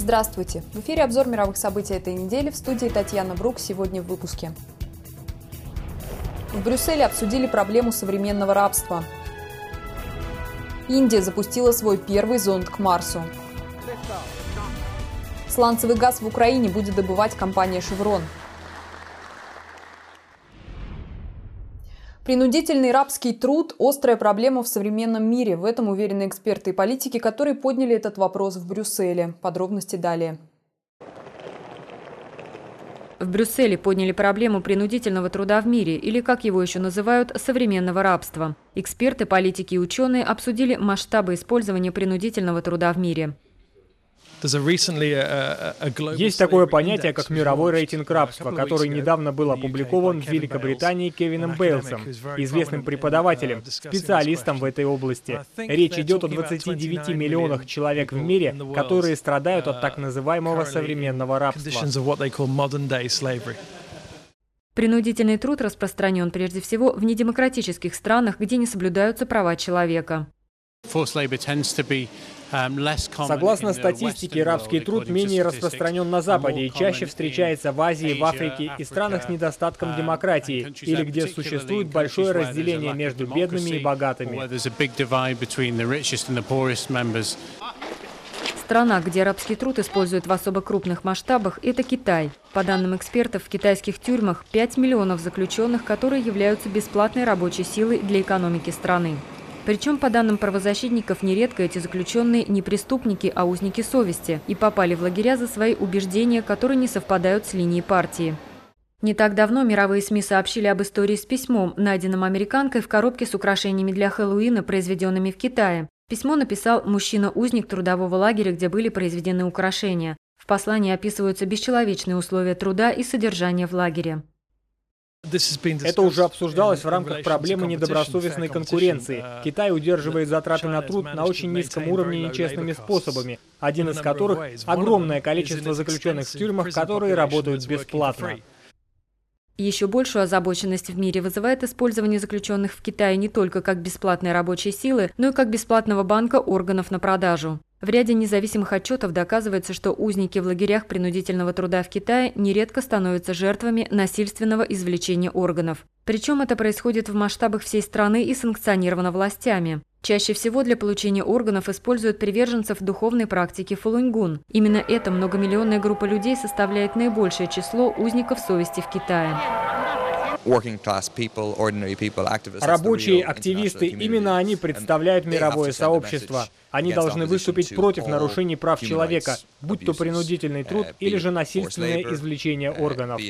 Здравствуйте! В эфире обзор мировых событий этой недели. В студии Татьяна Брук. Сегодня в выпуске. В Брюсселе обсудили проблему современного рабства. Индия запустила свой первый зонд к Марсу. Сланцевый газ в Украине будет добывать компания «Шеврон». Принудительный рабский труд – острая проблема в современном мире. В этом уверены эксперты и политики, которые подняли этот вопрос в Брюсселе. Подробности далее. В Брюсселе подняли проблему принудительного труда в мире, или, как его еще называют, современного рабства. Эксперты, политики и ученые обсудили масштабы использования принудительного труда в мире. Есть такое понятие, как мировой рейтинг рабства, который недавно был опубликован в Великобритании Кевином Бейлсом, известным преподавателем, специалистом в этой области. Речь идет о 29 миллионах человек в мире, которые страдают от так называемого современного рабства. Принудительный труд распространен прежде всего в недемократических странах, где не соблюдаются права человека. Согласно статистике, рабский труд менее распространен на Западе и чаще встречается в Азии, в Африке и странах с недостатком демократии, или где существует большое разделение между бедными и богатыми. Страна, где рабский труд используют в особо крупных масштабах, это Китай. По данным экспертов, в китайских тюрьмах 5 миллионов заключенных, которые являются бесплатной рабочей силой для экономики страны. Причем, по данным правозащитников, нередко эти заключенные не преступники, а узники совести и попали в лагеря за свои убеждения, которые не совпадают с линией партии. Не так давно мировые СМИ сообщили об истории с письмом, найденным американкой в коробке с украшениями для Хэллоуина, произведенными в Китае. Письмо написал мужчина-узник трудового лагеря, где были произведены украшения. В послании описываются бесчеловечные условия труда и содержания в лагере. Это уже обсуждалось в рамках проблемы недобросовестной конкуренции. Китай удерживает затраты на труд на очень низком уровне нечестными способами, один из которых – огромное количество заключенных в тюрьмах, которые работают бесплатно. Еще большую озабоченность в мире вызывает использование заключенных в Китае не только как бесплатной рабочей силы, но и как бесплатного банка органов на продажу. В ряде независимых отчетов доказывается, что узники в лагерях принудительного труда в Китае нередко становятся жертвами насильственного извлечения органов. Причем это происходит в масштабах всей страны и санкционировано властями. Чаще всего для получения органов используют приверженцев духовной практики фалуньгун. Именно эта многомиллионная группа людей составляет наибольшее число узников совести в Китае. Рабочие активисты, именно они представляют мировое сообщество. Они должны выступить против нарушений прав человека, будь то принудительный труд или же насильственное извлечение органов.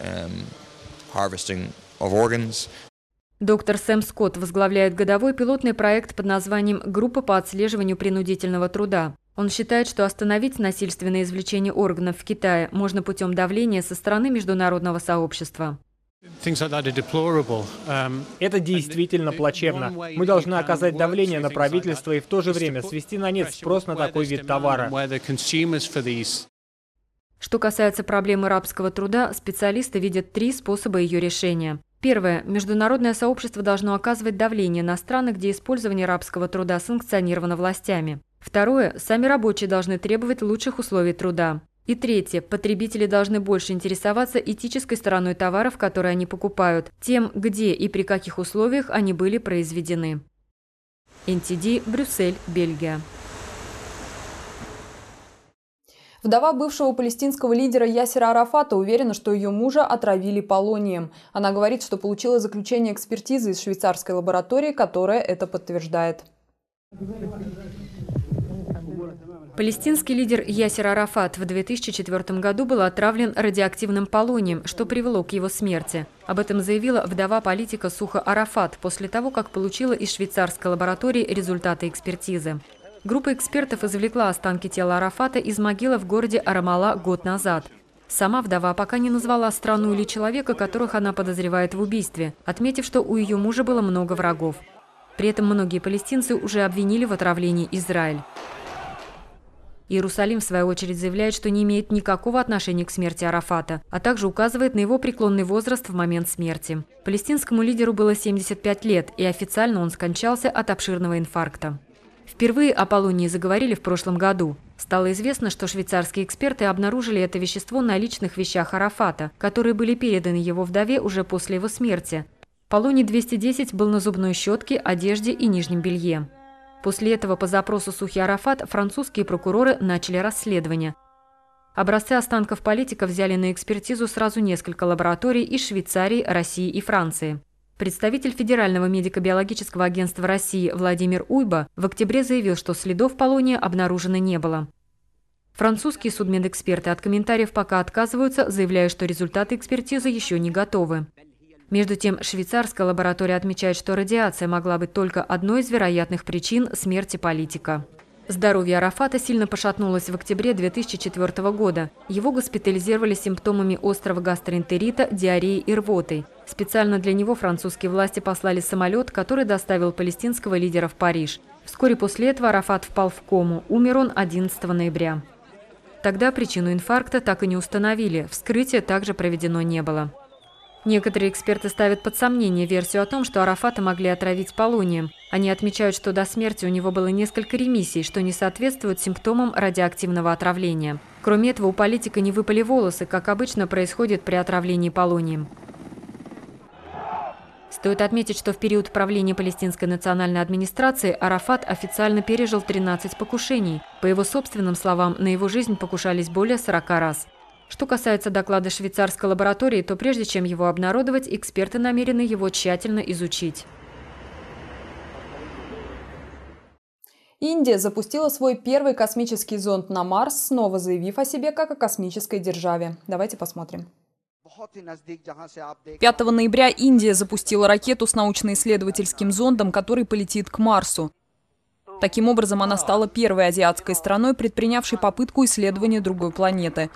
Доктор Сэм Скотт возглавляет годовой пилотный проект под названием «Группа по отслеживанию принудительного труда». Он считает, что остановить насильственное извлечение органов в Китае можно путем давления со стороны международного сообщества. Это действительно плачевно. Мы должны оказать давление на правительство и в то же время свести на нет спрос на такой вид товара. Что касается проблемы рабского труда, специалисты видят 3 способа ее решения. Первое. Международное сообщество должно оказывать давление на страны, где использование рабского труда санкционировано властями. Второе. Сами рабочие должны требовать лучших условий труда. И третье. Потребители должны больше интересоваться этической стороной товаров, которые они покупают, тем, где и при каких условиях они были произведены. НТД, Брюссель, Бельгия. Вдова бывшего палестинского лидера Ясера Арафата уверена, что ее мужа отравили полонием. Она говорит, что получила заключение экспертизы из швейцарской лаборатории, которая это подтверждает. Палестинский лидер Ясер Арафат в 2004 году был отравлен радиоактивным полонием, что привело к его смерти. Об этом заявила вдова политика Суха Арафат после того, как получила из швейцарской лаборатории результаты экспертизы. Группа экспертов извлекла останки тела Арафата из могилы в городе Арамала год назад. Сама вдова пока не назвала страну или человека, которых она подозревает в убийстве, отметив, что у ее мужа было много врагов. При этом многие палестинцы уже обвинили в отравлении Израиль. Иерусалим, в свою очередь, заявляет, что не имеет никакого отношения к смерти Арафата, а также указывает на его преклонный возраст в момент смерти. Палестинскому лидеру было 75 лет, и официально он скончался от обширного инфаркта. Впервые о полонии заговорили в прошлом году. Стало известно, что швейцарские эксперты обнаружили это вещество на личных вещах Арафата, которые были переданы его вдове уже после его смерти. Полоний-210 был на зубной щетке, одежде и нижнем белье. После этого по запросу Сухи Арафат французские прокуроры начали расследование. Образцы останков политика взяли на экспертизу сразу несколько лабораторий из Швейцарии, России и Франции. Представитель Федерального медико-биологического агентства России Владимир Уйба в октябре заявил, что следов полония обнаружено не было. Французские судмедэксперты от комментариев пока отказываются, заявляя, что результаты экспертизы еще не готовы. Между тем, швейцарская лаборатория отмечает, что радиация могла быть только одной из вероятных причин смерти политика. Здоровье Арафата сильно пошатнулось в октябре 2004 года. Его госпитализировали с симптомами острого гастроэнтерита, диареей и рвотой. Специально для него французские власти послали самолет, который доставил палестинского лидера в Париж. Вскоре после этого Арафат впал в кому. Умер он 11 ноября. Тогда причину инфаркта так и не установили. Вскрытие также проведено не было. Некоторые эксперты ставят под сомнение версию о том, что Арафата могли отравить полонием. Они отмечают, что до смерти у него было несколько ремиссий, что не соответствует симптомам радиоактивного отравления. Кроме этого, у политика не выпали волосы, как обычно происходит при отравлении полонием. Стоит отметить, что в период правления Палестинской национальной администрации Арафат официально пережил 13 покушений. По его собственным словам, на его жизнь покушались более 40 раз. Что касается доклада швейцарской лаборатории, то прежде чем его обнародовать, эксперты намерены его тщательно изучить. Индия запустила свой первый космический зонд на Марс, снова заявив о себе как о космической державе. Давайте посмотрим. 5 ноября Индия запустила ракету с научно-исследовательским зондом, который полетит к Марсу. Таким образом, она стала первой азиатской страной, предпринявшей попытку исследования другой планеты.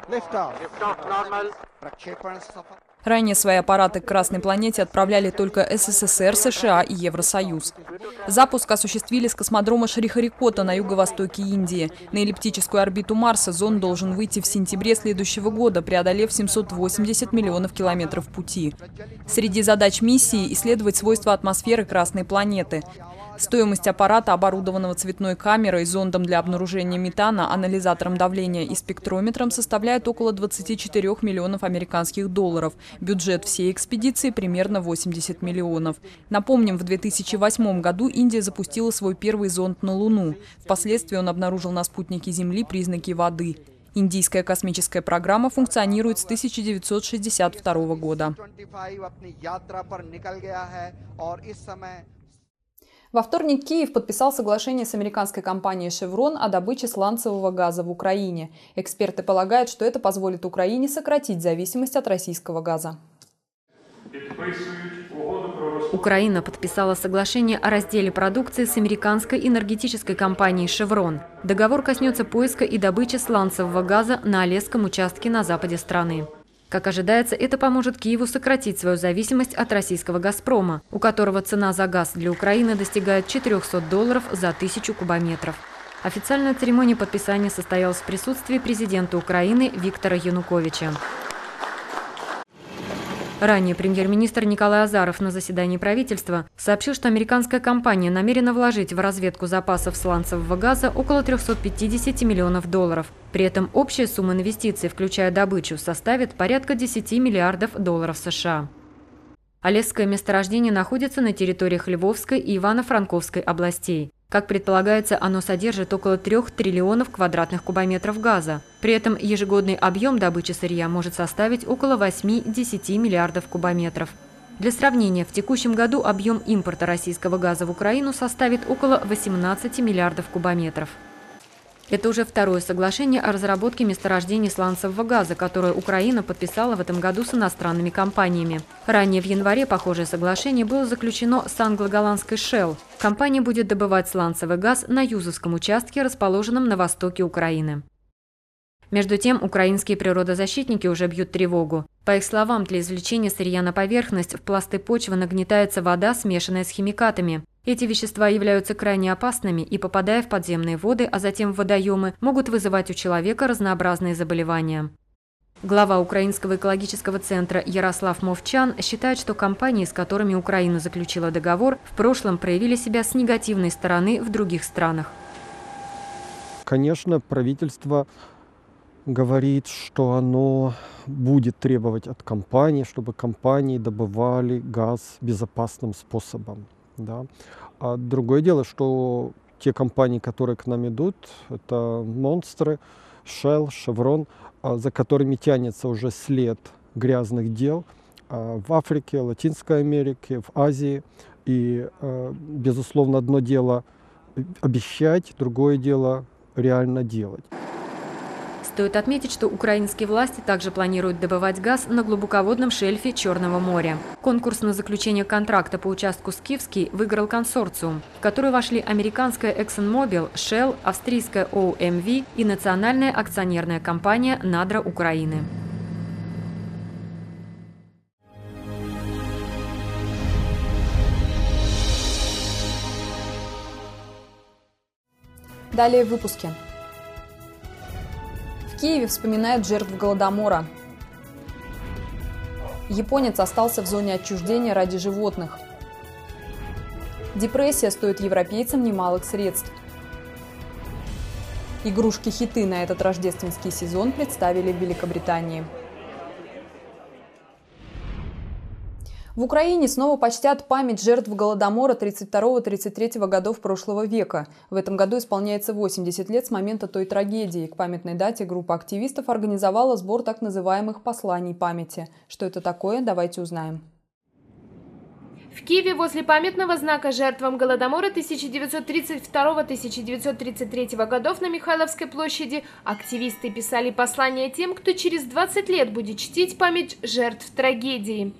Ранее свои аппараты к Красной планете отправляли только СССР, США и Евросоюз. Запуск осуществили с космодрома Шрихарикота на юго-востоке Индии. На эллиптическую орбиту Марса зонд должен выйти в сентябре следующего года, преодолев 780 миллионов километров пути. Среди задач миссии – исследовать свойства атмосферы Красной планеты. Стоимость аппарата, оборудованного цветной камерой, зондом для обнаружения метана, анализатором давления и спектрометром, составляет около 24 миллионов американских долларов. Бюджет всей экспедиции примерно 80 миллионов. Напомним, в 2008 году Индия запустила свой первый зонд на Луну. Впоследствии он обнаружил на спутнике Земли признаки воды. Индийская космическая программа функционирует с 1962 года. Во вторник Киев подписал соглашение с американской компанией Chevron о добыче сланцевого газа в Украине. Эксперты полагают, что это позволит Украине сократить зависимость от российского газа. Украина подписала соглашение о разделе продукции с американской энергетической компанией Chevron. Договор коснется поиска и добычи сланцевого газа на Олесском участке на западе страны. Как ожидается, это поможет Киеву сократить свою зависимость от российского «Газпрома», у которого цена за газ для Украины достигает $400 за 1000 кубометров. Официальная церемония подписания состоялась в присутствии президента Украины Виктора Януковича. Ранее премьер-министр Николай Азаров на заседании правительства сообщил, что американская компания намерена вложить в разведку запасов сланцевого газа около $350 миллионов. При этом общая сумма инвестиций, включая добычу, составит порядка $10 миллиардов США. Олесское месторождение находится на территориях Львовской и Ивано-Франковской областей. Как предполагается, оно содержит около 3 триллионов квадратных кубометров газа. При этом ежегодный объем добычи сырья может составить около 8–10 миллиардов кубометров. Для сравнения, в текущем году объем импорта российского газа в Украину составит около 18 миллиардов кубометров. Это уже второе соглашение о разработке месторождений сланцевого газа, которое Украина подписала в этом году с иностранными компаниями. Ранее в январе похожее соглашение было заключено с англо-голландской Shell. Компания будет добывать сланцевый газ на Юзовском участке, расположенном на востоке Украины. Между тем, украинские природозащитники уже бьют тревогу. По их словам, для извлечения сырья на поверхность в пласты почвы нагнетается вода, смешанная с химикатами. Эти вещества являются крайне опасными и, попадая в подземные воды, а затем в водоемы, могут вызывать у человека разнообразные заболевания. Глава Украинского экологического центра Ярослав Мовчан считает, что компании, с которыми Украина заключила договор, в прошлом проявили себя с негативной стороны в других странах. Конечно, правительство говорит, что оно будет требовать от компаний, чтобы компании добывали газ безопасным способом. Да? А другое дело, что те компании, которые к нам идут, это монстры, Shell, Chevron, за которыми тянется уже след грязных дел в Африке, Латинской Америке, в Азии. И, безусловно, одно дело обещать, другое дело реально делать. Стоит отметить, что украинские власти также планируют добывать газ на глубоководном шельфе Черного моря. Конкурс на заключение контракта по участку Скифский выиграл консорциум, в который вошли американская ExxonMobil, Shell, австрийская OMV и национальная акционерная компания «Надра Украины». Далее в выпуске. В Киеве вспоминают жертв Голодомора. Японец остался в зоне отчуждения ради животных. Депрессия стоит европейцам немалых средств. Игрушки-хиты на этот рождественский сезон представили в Великобритании. В Украине снова почтят память жертв Голодомора 32-33 годов прошлого века. В этом году исполняется 80 лет с момента той трагедии. К памятной дате группа активистов организовала сбор так называемых посланий памяти. Что это такое, давайте узнаем. В Киеве возле памятного знака жертвам Голодомора 1932-1933 годов на Михайловской площади активисты писали послания тем, кто через 20 лет будет чтить память жертв трагедии.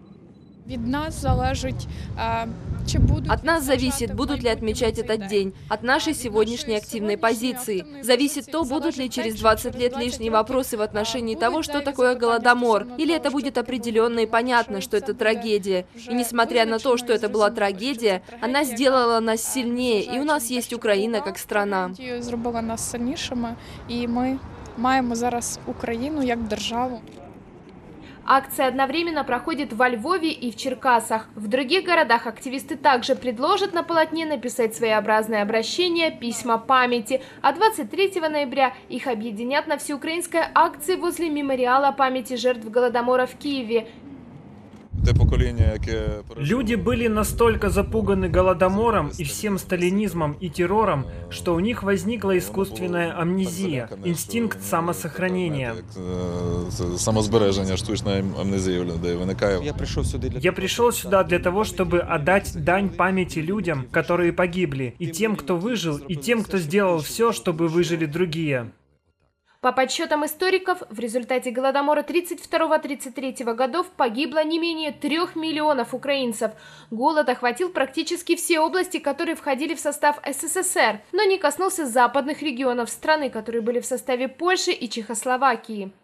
От нас зависит, будут ли отмечать этот день, от нашей сегодняшней активной позиции. Зависит то, будут ли через 20 лет лишние вопросы в отношении того, что такое Голодомор, или это будет определенно и понятно, что это трагедия. И несмотря на то, что это была трагедия, она сделала нас сильнее, и у нас есть Украина как страна. Зробила нас сильнішими, і ми маємо зараз Україну як державу. Акция одновременно проходит во Львове и в Черкасах. В других городах активисты также предложат на полотне написать своеобразное обращение «Письма памяти», а 23 ноября их объединят на всеукраинской акции возле мемориала памяти жертв Голодомора в Киеве. Люди были настолько запуганы Голодомором и всем сталинизмом и террором, что у них возникла искусственная амнезия, инстинкт самосохранения. Я пришел сюда для того, чтобы отдать дань памяти людям, которые погибли, и тем, кто выжил, и тем, кто сделал все, чтобы выжили другие. По подсчетам историков, в результате Голодомора 32-33 годов погибло не менее 3 миллионов украинцев. Голод охватил практически все области, которые входили в состав СССР, но не коснулся западных регионов страны, которые были в составе Польши и Чехословакии.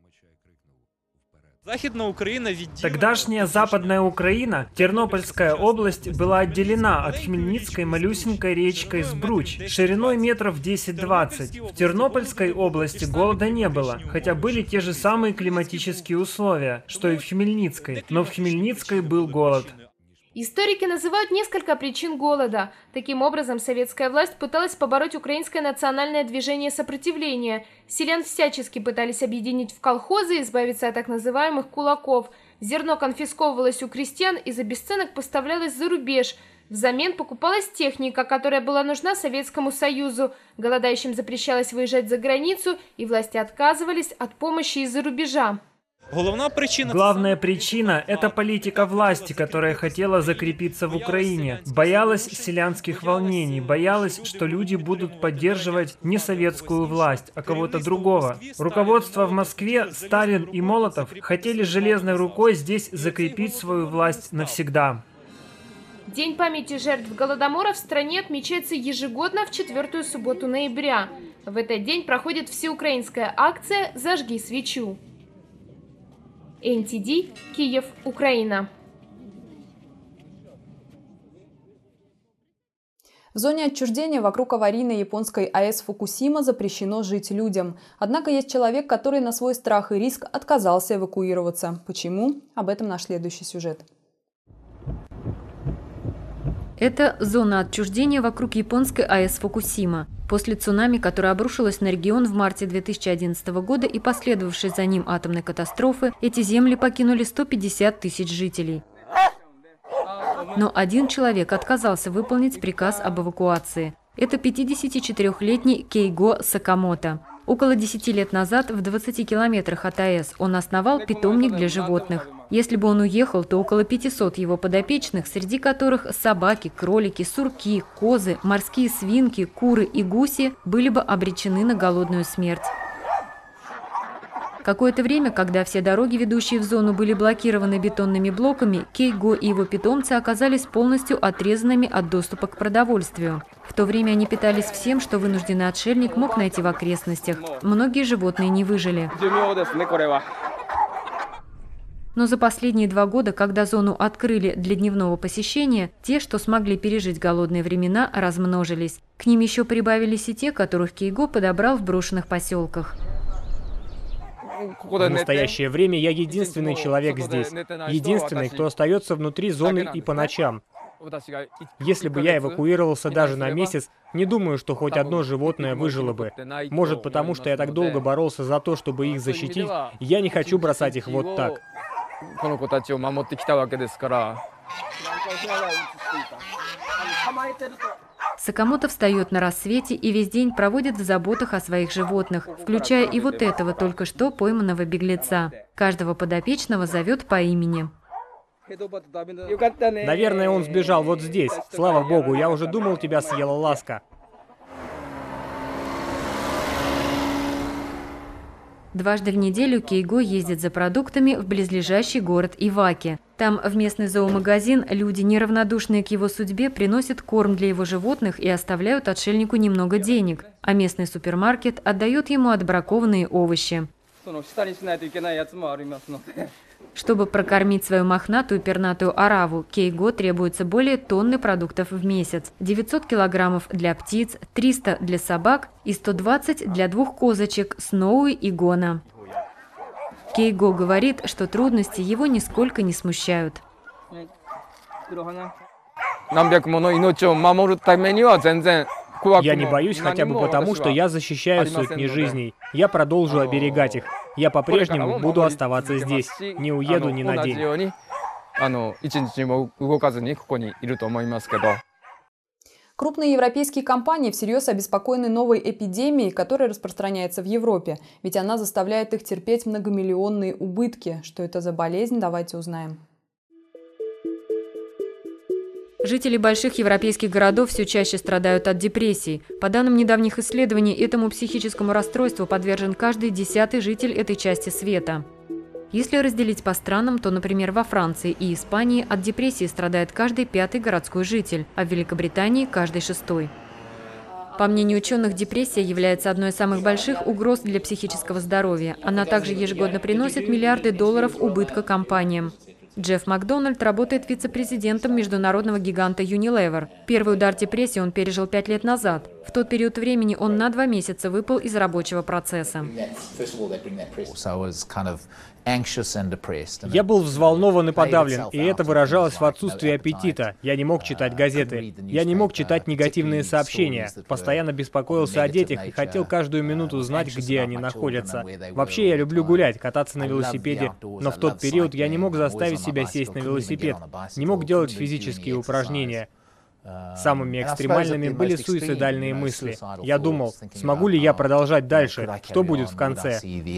Тогдашняя Западная Украина, Тернопольская область, была отделена от Хмельницкой малюсенькой речкой Збруч, шириной метров 10-20. В Тернопольской области голода не было, хотя были те же самые климатические условия, что и в Хмельницкой, но в Хмельницкой был голод. Историки называют несколько причин голода. Таким образом, советская власть пыталась побороть украинское национальное движение сопротивления. Селян всячески пытались объединить в колхозы и избавиться от так называемых кулаков. Зерно конфисковывалось у крестьян и за бесценок поставлялось за рубеж. Взамен покупалась техника, которая была нужна Советскому Союзу. Голодающим запрещалось выезжать за границу, и власти отказывались от помощи из-за рубежа. Главная причина – это политика власти, которая хотела закрепиться в Украине. Боялась селянских волнений, боялась, что люди будут поддерживать не советскую власть, а кого-то другого. Руководство в Москве, Сталин и Молотов хотели железной рукой здесь закрепить свою власть навсегда. День памяти жертв Голодомора в стране отмечается ежегодно в 4-ю субботу ноября. В этот день проходит всеукраинская акция «Зажги свечу». НТД, Киев, Украина. В зоне отчуждения вокруг аварийной японской АЭС Фукусима запрещено жить людям. Однако есть человек, который на свой страх и риск отказался эвакуироваться. Почему? Об этом наш следующий сюжет. Это зона отчуждения вокруг японской АЭС Фукусима. После цунами, которое обрушилось на регион в марте 2011 года и последовавшей за ним атомной катастрофы, эти земли покинули 150 тысяч жителей. Но один человек отказался выполнить приказ об эвакуации. Это 54-летний Кейго Сакамото. Около 10 лет назад в 20 километрах от АЭС он основал питомник для животных. Если бы он уехал, то около 500 его подопечных, среди которых собаки, кролики, сурки, козы, морские свинки, куры и гуси, были бы обречены на голодную смерть. Какое-то время, когда все дороги, ведущие в зону, были блокированы бетонными блоками, Кейго и его питомцы оказались полностью отрезанными от доступа к продовольствию. В то время они питались всем, что вынужденный отшельник мог найти в окрестностях. Многие животные не выжили. Но за последние 2 года, когда зону открыли для дневного посещения, те, что смогли пережить голодные времена, размножились. К ним еще прибавились и те, которых Кейго подобрал в брошенных поселках. В настоящее время я единственный человек здесь. Единственный, кто остается внутри зоны и по ночам. Если бы я эвакуировался даже на месяц, не думаю, что хоть одно животное выжило бы. Может, потому что я так долго боролся за то, чтобы их защитить, и я не хочу бросать их вот так. Сакамото встает на рассвете и весь день проводит в заботах о своих животных, включая и вот этого только что пойманного беглеца. Каждого подопечного зовет по имени. Наверное, он сбежал вот здесь. Слава богу, я уже думал, тебя съела ласка. Дважды в неделю Кейго ездит за продуктами в близлежащий город Иваки. Там, в местный зоомагазин, люди, неравнодушные к его судьбе, приносят корм для его животных и оставляют отшельнику немного денег, а местный супермаркет отдает ему отбракованные овощи. Чтобы прокормить свою мохнатую пернатую ораву, Кейго требуется более тонны продуктов в месяц. 900 килограммов для птиц, 300 для собак и 120 для 2 козочек Сноуи и Гона. Кейго говорит, что трудности его нисколько не смущают. Я не боюсь хотя бы потому, что я защищаю сотни жизней. Я продолжу оберегать их. Я по-прежнему буду оставаться здесь. Не уеду ни на день. Крупные европейские компании всерьез обеспокоены новой эпидемией, которая распространяется в Европе. Ведь она заставляет их терпеть многомиллионные убытки. Что это за болезнь, давайте узнаем. Жители больших европейских городов все чаще страдают от депрессий. По данным недавних исследований, этому психическому расстройству подвержен каждый 10-й житель этой части света. Если разделить по странам, то, например, во Франции и Испании от депрессии страдает каждый 5-й городской житель, а в Великобритании – каждый 6-й. По мнению ученых, депрессия является одной из самых больших угроз для психического здоровья. Она также ежегодно приносит миллиарды долларов убытка компаниям. Джефф Макдональд работает вице-президентом международного гиганта Unilever. Первый удар депрессии он пережил 5 лет назад. В тот период времени он на 2 месяца выпал из рабочего процесса. Я был взволнован и подавлен, и это выражалось в отсутствии аппетита. Я не мог читать газеты. Я не мог читать негативные сообщения. Постоянно беспокоился о детях и хотел каждую минуту знать, где они находятся. Вообще, я люблю гулять, кататься на велосипеде, но в тот период я не мог заставить себя сесть на велосипед, не мог делать физические упражнения. Самыми экстремальными были суицидальные мысли. Я думал, смогу ли я продолжать дальше, что будет в конце.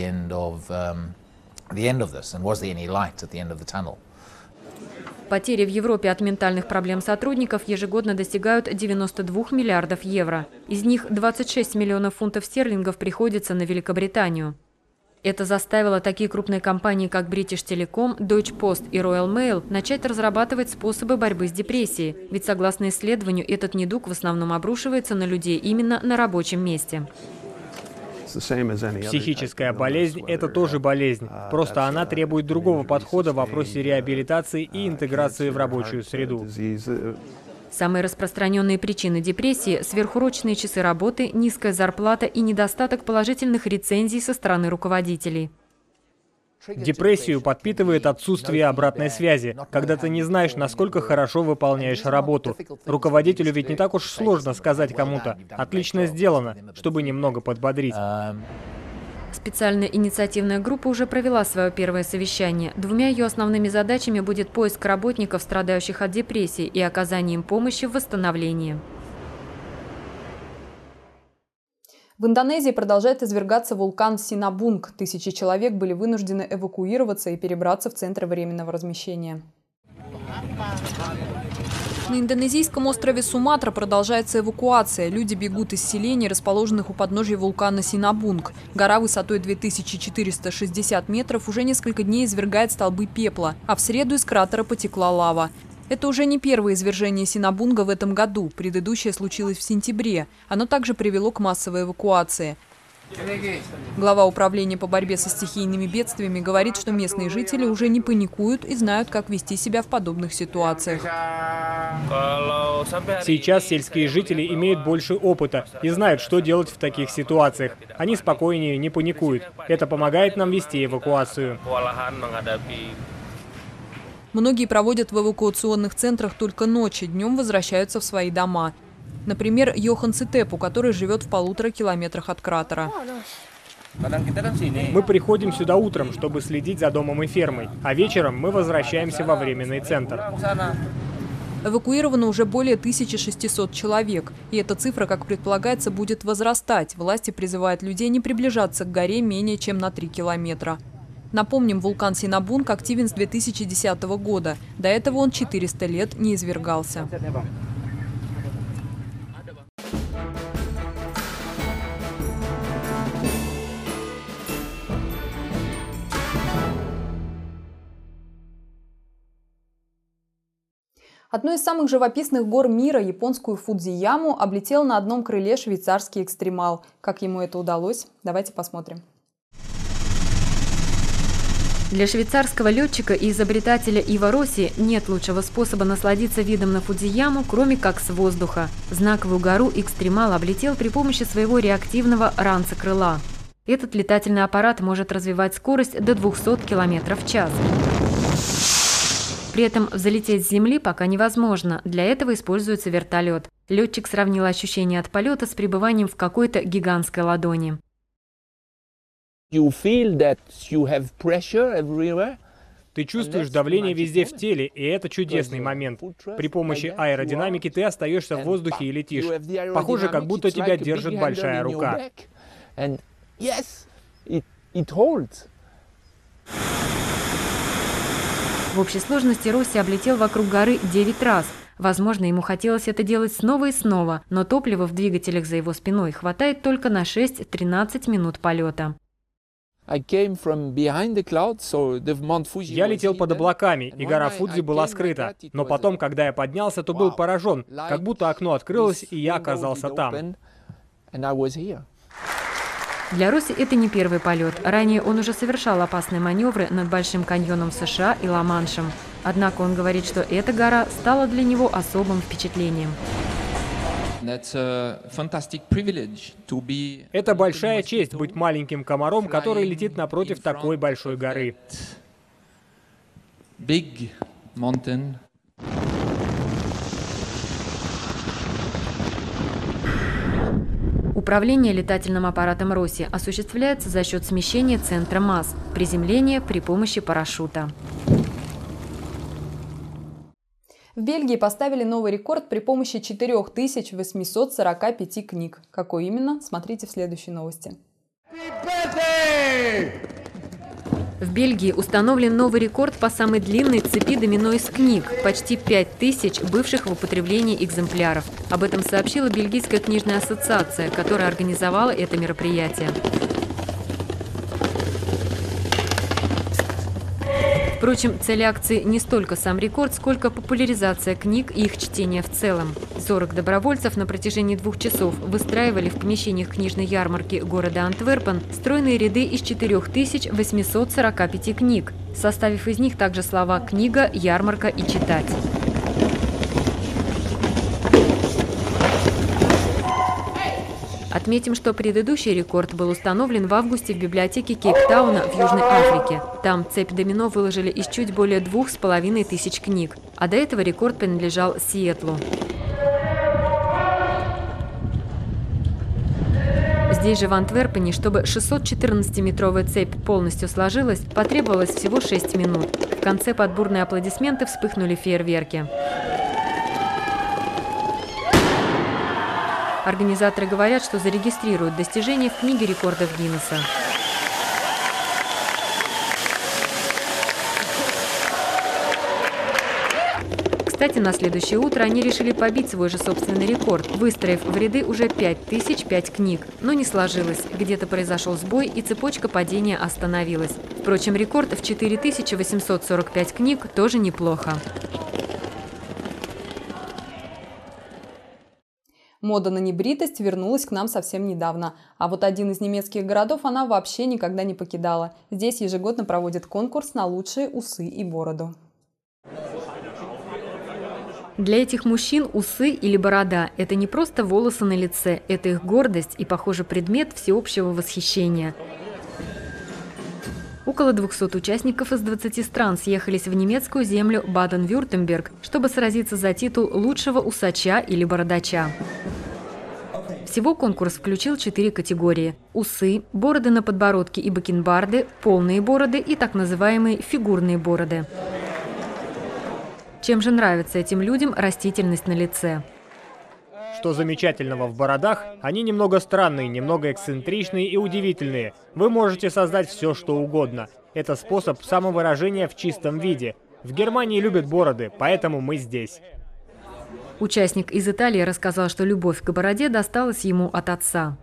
Потери в Европе от ментальных проблем сотрудников ежегодно достигают 92 миллиардов евро. Из них 26 миллионов фунтов стерлингов приходится на Великобританию. Это заставило такие крупные компании, как British Telecom, Deutsche Post и Royal Mail, начать разрабатывать способы борьбы с депрессией. Ведь, согласно исследованию, этот недуг в основном обрушивается на людей именно на рабочем месте. Психическая болезнь – это тоже болезнь. Просто она требует другого подхода в вопросе реабилитации и интеграции в рабочую среду. Самые распространенные причины депрессии – сверхурочные часы работы, низкая зарплата и недостаток положительных рецензий со стороны руководителей. Депрессию подпитывает отсутствие обратной связи, когда ты не знаешь, насколько хорошо выполняешь работу. Руководителю ведь не так уж сложно сказать кому-то «отлично сделано», чтобы немного подбодрить. Специальная инициативная группа уже провела свое первое совещание. Двумя ее основными задачами будет поиск работников, страдающих от депрессии, и оказание им помощи в восстановлении. В Индонезии продолжает извергаться вулкан Синабунг. Тысячи человек были вынуждены эвакуироваться и перебраться в центры временного размещения. На индонезийском острове Суматра продолжается эвакуация. Люди бегут из селений, расположенных у подножия вулкана Синабунг. Гора высотой 2460 метров уже несколько дней извергает столбы пепла, а в среду из кратера потекла лава. Это уже не первое извержение Синабунга в этом году. Предыдущее случилось в сентябре. Оно также привело к массовой эвакуации. Глава управления по борьбе со стихийными бедствиями говорит, что местные жители уже не паникуют и знают, как вести себя в подобных ситуациях. Сейчас сельские жители имеют больше опыта и знают, что делать в таких ситуациях. Они спокойнее, не паникуют. Это помогает нам вести эвакуацию. Многие проводят в эвакуационных центрах только ночи, днем возвращаются в свои дома. Например, Йохан Цитепу, который живет в 1,5 километрах от кратера. Мы приходим сюда утром, чтобы следить за домом и фермой, а вечером мы возвращаемся во временный центр. Эвакуировано уже более 1600 человек. И эта цифра, как предполагается, будет возрастать. Власти призывают людей не приближаться к горе менее чем на 3 километра. Напомним, вулкан Синабунг активен с 2010 года. До этого он 400 лет не извергался. Одну из самых живописных гор мира, японскую Фудзияму, облетел на одном крыле швейцарский экстремал. Как ему это удалось? Давайте посмотрим. Для швейцарского летчика и изобретателя Ива Росси нет лучшего способа насладиться видом на Фудзияму, кроме как с воздуха. Знаковую гору экстремал облетел при помощи своего реактивного ранца-крыла. Этот летательный аппарат может развивать скорость до 200 км в час. При этом взлететь с земли пока невозможно. Для этого используется вертолет. Летчик сравнил ощущение от полета с пребыванием в какой-то гигантской ладони. Ты чувствуешь давление везде в теле, и это чудесный момент. При помощи аэродинамики ты остаешься в воздухе и летишь. Похоже, как будто тебя держит большая рука. В общей сложности Росси облетел вокруг горы 9 раз. Возможно, ему хотелось это делать снова и снова, но топлива в двигателях за его спиной хватает только на 6-13 минут полета. Я летел под облаками, и гора Фудзи была скрыта. Но потом, когда я поднялся, то был поражен, как будто окно открылось, и я оказался там. Для Росси это не первый полет. Ранее он уже совершал опасные маневры над Большим каньоном в США и Ла-Маншем. Однако он говорит, что эта гора стала для него особым впечатлением. Это большая честь быть маленьким комаром, который летит напротив такой большой горы. Управление летательным аппаратом Росси осуществляется за счет смещения центра масс, приземления при помощи парашюта. В Бельгии поставили новый рекорд при помощи 4845 книг. Какой именно? Смотрите в следующей новости. В Бельгии установлен новый рекорд по самой длинной цепи домино из книг – почти 5000 бывших в употреблении экземпляров. Об этом сообщила Бельгийская книжная ассоциация, которая организовала это мероприятие. Впрочем, цель акции не столько сам рекорд, сколько популяризация книг и их чтение в целом. 40 добровольцев на протяжении 2 часов выстраивали в помещениях книжной ярмарки города Антверпен стройные ряды из 4845 книг, составив из них также слова «книга», «ярмарка» и «читать». Отметим, что предыдущий рекорд был установлен в августе в библиотеке Кейптауна в Южной Африке. Там цепь домино выложили из чуть более 2500 книг, а до этого рекорд принадлежал Сиэтлу. Здесь же, в Антверпене, чтобы 614-метровая цепь полностью сложилась, потребовалось всего 6 минут. В конце под бурные аплодисменты вспыхнули фейерверки. Организаторы говорят, что зарегистрируют достижения в книге рекордов Гиннесса. Кстати, на следующее утро они решили побить свой же собственный рекорд, выстроив в ряды уже 5005 книг. Но не сложилось. Где-то произошел сбой, и цепочка падения остановилась. Впрочем, рекорд в 4845 книг тоже неплохо. Мода на небритость вернулась к нам совсем недавно. А вот один из немецких городов она вообще никогда не покидала. Здесь ежегодно проводят конкурс на лучшие усы и бороду. Для этих мужчин усы или борода – это не просто волосы на лице, это их гордость и, похоже, предмет всеобщего восхищения. Около 200 участников из 20 стран съехались в немецкую землю Баден-Вюртемберг, чтобы сразиться за титул лучшего усача или бородача. Всего конкурс включил 4 категории – усы, бороды на подбородке и бакенбарды, полные бороды и так называемые фигурные бороды. Чем же нравится этим людям растительность на лице? Что замечательного в бородах? Они немного странные, немного эксцентричные и удивительные. Вы можете создать все, что угодно. Это способ самовыражения в чистом виде. В Германии любят бороды, поэтому мы здесь. Участник из Италии рассказал, что любовь к бороде досталась ему от отца.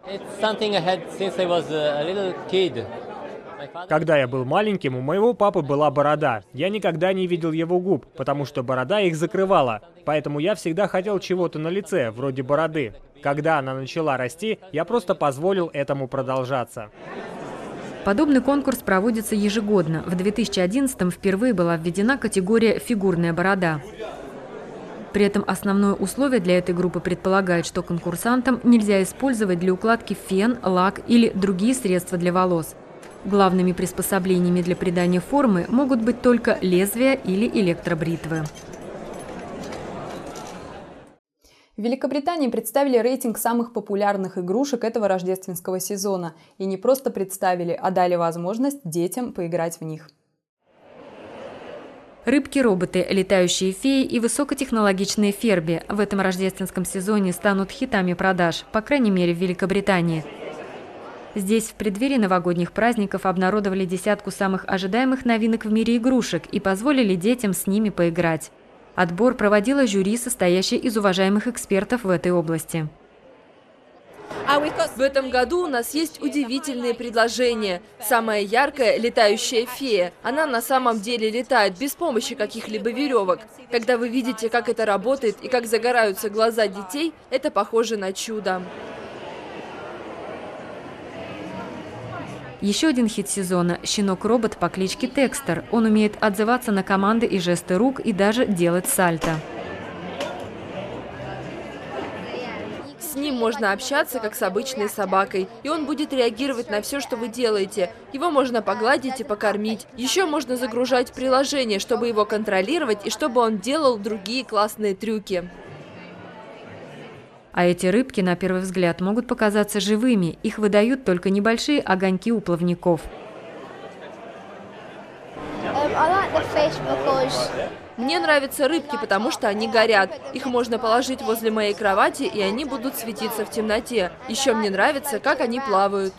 Когда я был маленьким, у моего папы была борода. Я никогда не видел его губ, потому что борода их закрывала. Поэтому я всегда хотел чего-то на лице, вроде бороды. Когда она начала расти, я просто позволил этому продолжаться. Подобный конкурс проводится ежегодно. В 2011-м впервые была введена категория «фигурная борода». При этом основное условие для этой группы предполагает, что конкурсантам нельзя использовать для укладки фен, лак или другие средства для волос. Главными приспособлениями для придания формы могут быть только лезвия или электробритвы. В Великобритании представили рейтинг самых популярных игрушек этого рождественского сезона. И не просто представили, а дали возможность детям поиграть в них. Рыбки-роботы, летающие феи и высокотехнологичные ферби в этом рождественском сезоне станут хитами продаж, по крайней мере в Великобритании. Здесь в преддверии новогодних праздников обнародовали десятку самых ожидаемых новинок в мире игрушек и позволили детям с ними поиграть. Отбор проводила жюри, состоящее из уважаемых экспертов в этой области. В этом году у нас есть удивительные предложения. Самая яркая – летающая фея. Она на самом деле летает без помощи каких-либо веревок. Когда вы видите, как это работает и как загораются глаза детей, это похоже на чудо. Еще один хит сезона – щенок-робот по кличке Текстер. Он умеет отзываться на команды и жесты рук и даже делать сальто. С ним можно общаться, как с обычной собакой, и он будет реагировать на все, что вы делаете. Его можно погладить и покормить. Еще можно загружать приложение, чтобы его контролировать и чтобы он делал другие классные трюки. А эти рыбки, на первый взгляд, могут показаться живыми. Их выдают только небольшие огоньки у плавников. Мне нравятся рыбки, потому что они горят. Их можно положить возле моей кровати, и они будут светиться в темноте. Еще мне нравится, как они плавают.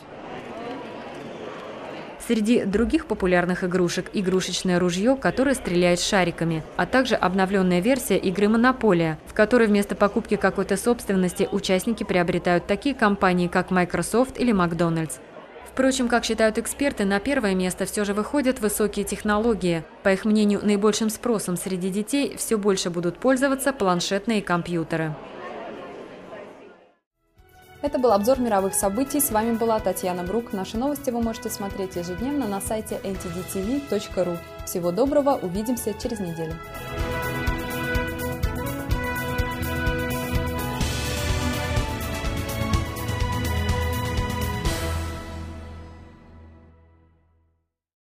Среди других популярных игрушек – игрушечное ружье, которое стреляет шариками, а также обновленная версия игры «Монополия», в которой вместо покупки какой-то собственности участники приобретают такие компании, как Microsoft или Макдональдс. Впрочем, как считают эксперты, на первое место все же выходят высокие технологии. По их мнению, наибольшим спросом среди детей все больше будут пользоваться планшетные компьютеры. Это был обзор мировых событий. С вами была Татьяна Брук. Наши новости вы можете смотреть ежедневно на сайте ntdtv.ru. Всего доброго, увидимся через неделю.